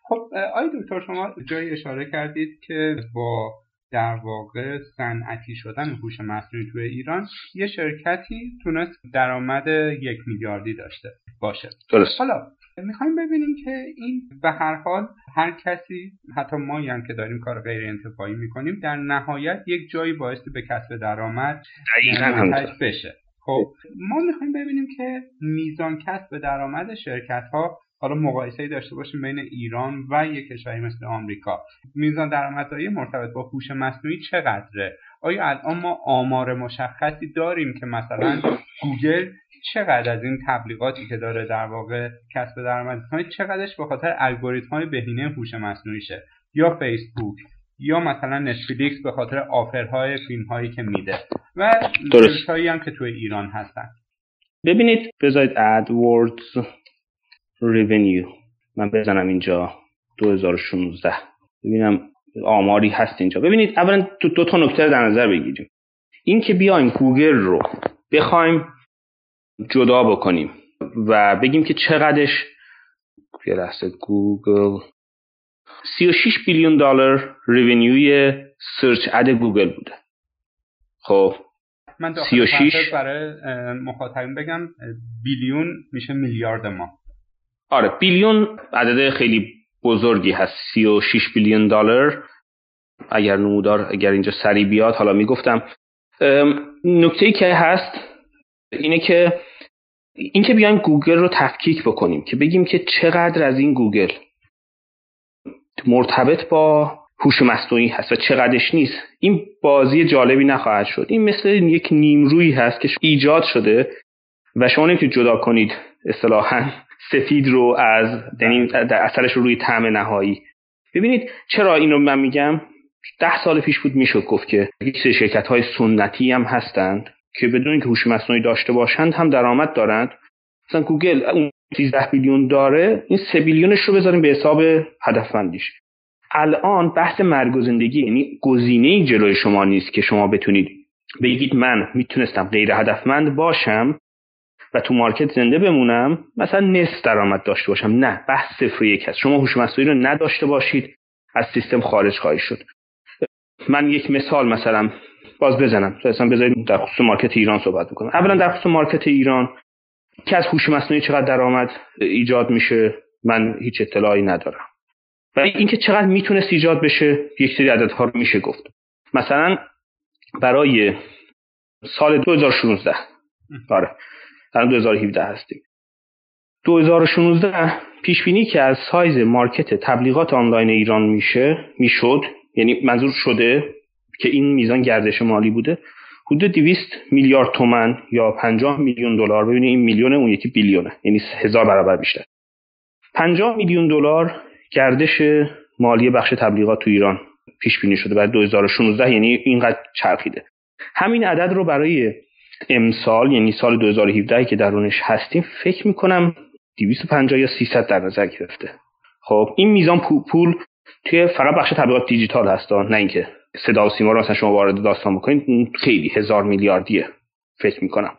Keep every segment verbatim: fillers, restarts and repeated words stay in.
خب آقای دکتر، شما جایی اشاره کردید که با در واقع صنعتی شدن هوش مصنوعی توی ایران یه شرکتی تونست درآمد یک میلیاردی داشته باشه. درست. حالا میخوایم ببینیم که این به هر حال هر کسی، حتی ما هم که داریم کار غیر انتفاعی میکنیم، در نهایت یک جایی باعث به کسب درآمد منتج بشه. خب ما میخوایم ببینیم که میزان کسب درآمد شرکت ها، حالا مقایسه‌ای داشته باشیم بین ایران و یک کشوری مثل آمریکا، میزان درآمدزایی مرتبط با هوش مصنوعی چقدره؟ آیا الان ما آمار مشخصی داریم که مثلا گوگل چقدر از این تبلیغاتی که داره در واقع کسب درآمد می‌کنه چقدرش به خاطر الگوریتم‌های بهینه هوش مصنوعی شه، یا فیسبوک یا مثلا نتفلیکس به خاطر آفرهای فیلم‌هایی که میده و سرویس‌هایی هم که توی ایران هستن؟ ببینید، بذارید AdWords revenue من بزنم اینجا دو هزار و شانزده ببینم آماری هست اینجا. ببینید اولا دو, دو تا نکته در نظر بگیریم. این که بیایم گوگل رو بخوایم جدا بکنیم و بگیم که چقدرش، یه لحظه، گوگل سی و شش بیلیون دلار ریونیوی سرچ اد گوگل بوده. خب من سی و شش برای مخاطبین بگم بیلیون میشه میلیارد ما. آره بیلیون عدد خیلی بزرگی هست. سی و شش بیلیون دلار اگر نمودار اگر اینجا سری بیاد حالا میگفتم. نکته‌ای که هست اینه که این که بیایم گوگل رو تفکیک بکنیم که بگیم که چقدر از این گوگل مرتبط با هوش مصنوعی هست و چقدرش نیست، این بازی جالبی نخواهد شد. این مثل یک نیمرویی هست که ایجاد شده و شما نمیتونید جدا کنید اصطلاحاً سفید رو از یعنی در اثرش رو روی طعم نهایی. ببینید چرا اینو من میگم؟ ده سال پیش بود میشد گفت که یک سری شرکت‌های سنتی هم هستند که بدون اینکه هوش مصنوعی داشته باشند هم درآمد دارند. مثلا گوگل اون سیزده بیلیون داره، این سه بیلیونش رو بذاریم به حساب هدفمندیش. الان بحث مرگ و زندگی، یعنی گزینه‌ای جلوی شما نیست که شما بتونید بگید من میتونستم غیر هدفمند باشم و تو مارکت زنده بمونم، مثلا نصف درآمد داشته باشم. نه، بحث صفر و یک هست. شما هوش مصنوعی رو نداشته باشید از سیستم خارج خواهید شد. من یک مثال مثلا باز بزنم، مثلا بذارید در خصوص مارکت ایران صحبت بکنم. اولا در خصوص مارکت ایران که از هوش مصنوعی چقدر درآمد ایجاد میشه من هیچ اطلاعی ندارم. ولی اینکه چقدر میتونه ایجاد بشه یک سری عددها رو میشه گفت. مثلا برای سال دو هزار و شانزده، آره الان دو هزار و هفده هستیم، دو هزار و شانزده پیش بینی که از سایز مارکت تبلیغات آنلاین ایران میشه میشد، یعنی منظور شده که این میزان گردش مالی بوده، حدود دویست میلیارد تومان یا پنجاه میلیون دلار. ببینید این میلیونه اون یکی بیلیونه، یعنی هزار برابر بیشتر. پنجاه میلیون دلار گردش مالی بخش تبلیغات تو ایران پیش بینی شده برای دو هزار و شانزده، یعنی اینقدر چرخیده. همین عدد رو برای امسال یعنی سال دو هزار و هفده که درونش هستیم فکر میکنم دویست و پنجاه یا سیصد در نظر گرفته. خب این میزان پول توی فقط بخش تبلیغات دیجیتال هست، نه اینکه صدا و سیما رو مثلا شما وارد داستان بکنید، خیلی هزار میلیاردیه فکر میکنم.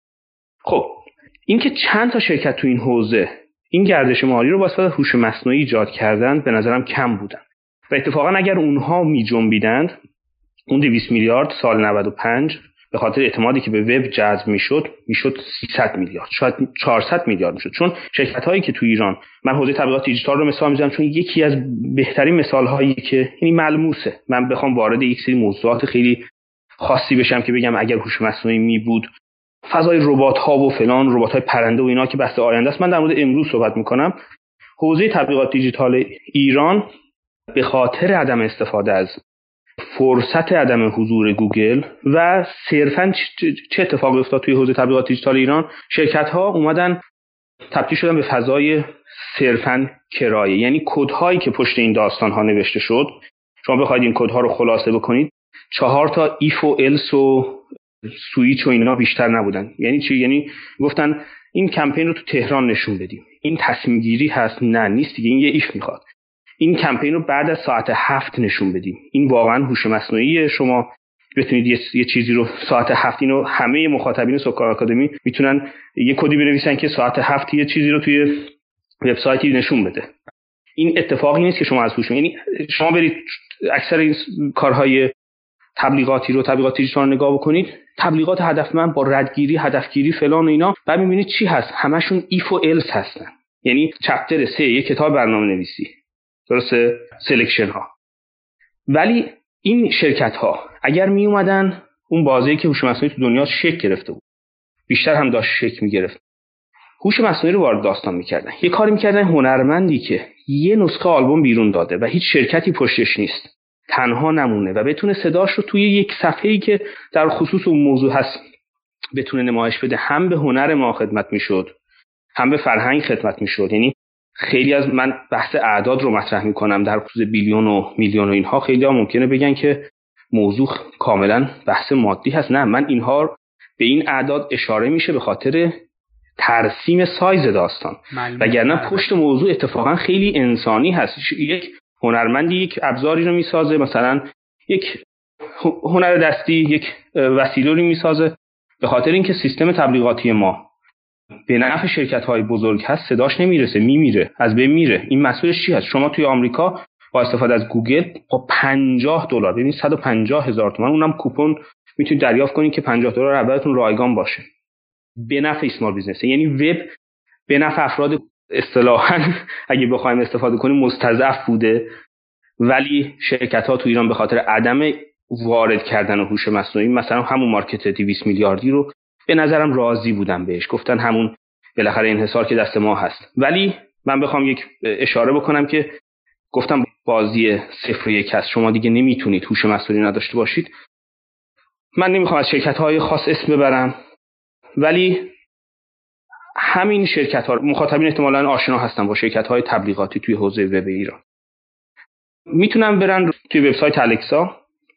خب این که چند تا شرکت تو این حوزه این گردش مالی رو واسه هوش مصنوعی ایجاد کردن به نظرم کم بودن و اتفاقا اگر اونها می جنبیدند اون دویست میلیارد سال نود و پنج به خاطر اعتمادی که به وب جذب میشد میشد سیصد میلیارد، شاید چهارصد میلیارد میشد. چون شرکت هایی که تو ایران، من حوزه تبلیغات دیجیتال رو مثال میزنم چون یکی از بهترین مثال هایی که یعنی ملموسه، من بخوام وارد یک سری موضوعات خیلی خاصی بشم که بگم اگر هوش مصنوعی می بود فضای ربات ها و فلان، ربات های پرنده و اینا که بحث آینده است، من در مورد امروز صحبت میکنم. حوزه تبلیغات دیجیتال ایران به خاطر عدم استفاده از فرصت عدم حضور گوگل و صرفاً چه اتفاقی افتاد توی حوزه تبلیغات دیجیتال ایران؟ شرکت ها اومدن تبدیل شدن به فضای صرفاً کرایه، یعنی کد هایی که پشت این داستان ها نوشته شد شما بخواید این کد ها رو خلاصه بکنید چهار تا ایف و الس و سویچ و اینا بیشتر نبودن. یعنی چی؟ یعنی گفتن این کمپین رو تو تهران نشون بدیم، این تصمیم گیری هست، نه نیست دیگه، این یه ایف میخواد. این کمپین رو بعد از ساعت هفت نشون بدیم، این واقعا هوش مصنوعی شما بتونید یه, یه چیزی رو ساعت هفت، اینو همه مخاطبین سکار آکادمی میتونن یه کدی بنویسن که ساعت هفت یه چیزی رو توی وبسایتی نشون بده. این اتفاقی نیست که شما از هوش، یعنی شما برید اکثر این کارهای تبلیغاتی رو تبلیغات دیجیتال نگاه بکنید، تبلیغات هدفمند با ردگیری، هدفگیری فلان و اینا، بعد می‌بینید چی هست؟ همشون ایف و الس هستن. یعنی چپتر سه یک کتاب برنامه‌نویسی، درسته؟ سلکشن ها. ولی این شرکت ها اگر می اومدن اون بازی که هوش مصنوعی تو دنیا شکل گرفته بود، بیشتر هم داشت شکل می‌گرفت، هوش مصنوعی رو وارد داستان می‌کردن. یه کاری می‌کردن هنرمندی که یه نسخه آلبوم بیرون داده و هیچ شرکتی پشتش نیست، تنها نمونه و بتونه صداش رو توی یک صفحه‌ای که در خصوص اون موضوع هست بتونه نمایش بده، هم به هنر ما خدمت می‌شد، هم به فرهنگ خدمت می‌شد. یعنی خیلی از من بحث اعداد رو مطرح می‌کنم در خصوص بیلیون و میلیون و اینها، خیلی‌ها ممکنه بگن که موضوع کاملا بحث مادی هست. نه، من اینها به این اعداد اشاره میشه به خاطر ترسیم سایز داستان، وگرنه پشت موضوع اتفاقا خیلی انسانی هست. یک هنرمندی یک ابزاری رو میسازه، مثلا یک هنر دستی یک وسیله رو میسازه، به خاطر اینکه سیستم تبلیغاتی ما به نفع شرکت‌های بزرگ هست، صداش نمیرسه، میمیره، از بین میره. این مسئولش چی هست؟ شما توی آمریکا با استفاده از گوگل با پنجاه دلار، ببین صد و پنجاه هزار تومان، اونم کوپن میتونید دریافت کنید که پنجاه دلار اولتون رایگان باشه. به نفع اسمال بیزنس، یعنی وب به نفع افراد اصطلاحاً اگه بخوایم استفاده کنیم مستضعف بوده، ولی شرکت‌ها تو ایران به خاطر عدم وارد کردن هوش مصنوعی، مثلا همون مارکت دویست میلیاردی رو به نظرم راضی بودن بهش، گفتن همون بالاخره انحصار که دست ما هست. ولی من بخوام یک اشاره بکنم که گفتم بازی صفر و یک هست، شما دیگه نمیتونید هوش مصنوعی نداشته باشید. من نمیخوام از شرکت‌های خاص اسم ببرم، ولی همین شرکت‌ها، مخاطبین احتمالاً آشنا هستن با شرکت‌های تبلیغاتی توی حوزه وب ایران، میتونن برن توی وبسایت الکسا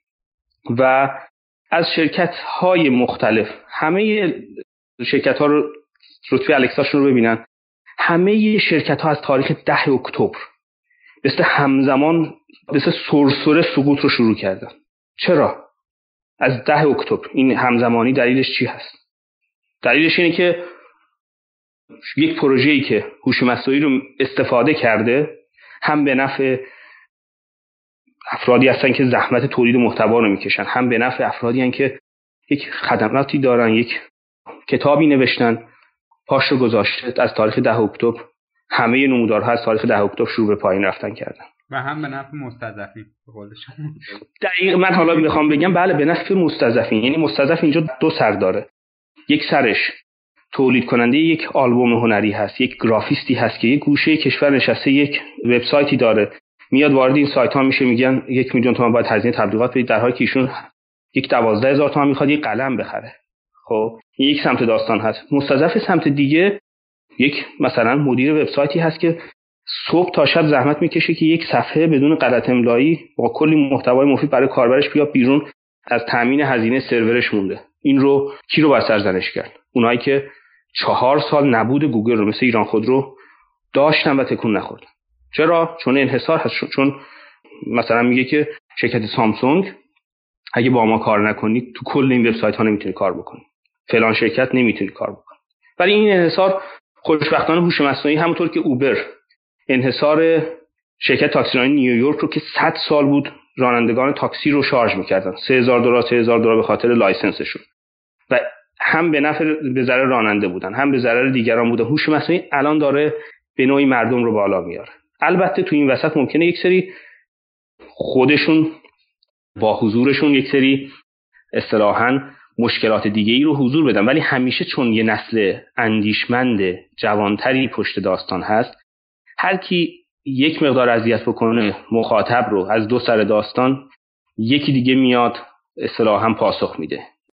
و از شرکت‌های مختلف همه شرکت‌ها رو رتبه الکساشون رو ببینن. همه شرکت‌ها از تاریخ ده اکتبر مثل همزمان مثل سرسره سقوط رو شروع کردن. چرا؟ از ده اکتبر این همزمانی دلیلش چی هست؟ دلیلش اینه که یک پروژه‌ای که هوش مصنوعی رو استفاده کرده، هم به نفع افرادی هستن که زحمت تولید محتوا رو میکشن، هم به نفع افرادی هستن که یک خدماتی دارن، یک کتابی نوشتن، پاش رو گذاشته از تاریخ ده اکتبر، همه نمودارها از تاریخ ده اکتبر شروع به پایین رفتن کردن و هم به نفع مستضعفین به قول شما. دقیق من حالا میخوام بگم بله به نفع مستضعفین. یعنی مستضعف اینجا دو سر داره، یک سرش تولید کننده یک آلبوم هنری هست، یک گرافیستی هست که یک گوشه کشور نشسته یک وبسایتی داره، میاد وارد این سایت ها میشه، میگن یک میلیون تومان باید هزینه تبلیغات بدید، در حالی که ایشون یک دوازده هزار تومان میخواد یک قلم بخره. خب این یک سمت داستان هست. مستضعف سمت دیگه یک مثلا مدیر وبسایتی هست که صبح تا شب زحمت میکشه که یک صفحه بدون غلط املایی با کلی محتوای مفید برای کاربرش بیاد بیرون، از تامین هزینه سرورش مونده. این رو کی رو باید سرزنش کرد؟ اونایی که چهار سال نبود گوگل رو مثل ایران خودرو داشتن و تکون نخوردن. چرا؟ چون انحصار هست. چون مثلا میگه که شرکت سامسونگ اگه با ما کار نکنید تو کل این وبسایت ها نمیتونی کار بکنی، فلان شرکت نمیتونی کار بکنی. ولی این انحصار خوشبختانه هوش مصنوعی همونطور که اوبر انحصار شرکت تاکسیرانی نیویورک رو که صد سال بود رانندگان تاکسی رو شارژ میکردن، سه هزار دلار سه هزار دلار به خاطر لایسنسشون، و هم به نفع به ضرر راننده بودن هم به ضرر دیگران بودن. هوش مصنوعی الان داره به نوعی مردم رو بالا میاره. البته تو این وسط ممکنه یک سری خودشون با حضورشون یک سری اصطلاحاً مشکلات دیگه‌ای رو حضور بدن، ولی همیشه چون یه نسل اندیشمند جوانتری پشت داستان هست، هر کی یک مقدار اذیت بکنه مخاطب رو از دو سر داستان، یکی دیگه میاد اصطلاحاً پاسخ میده.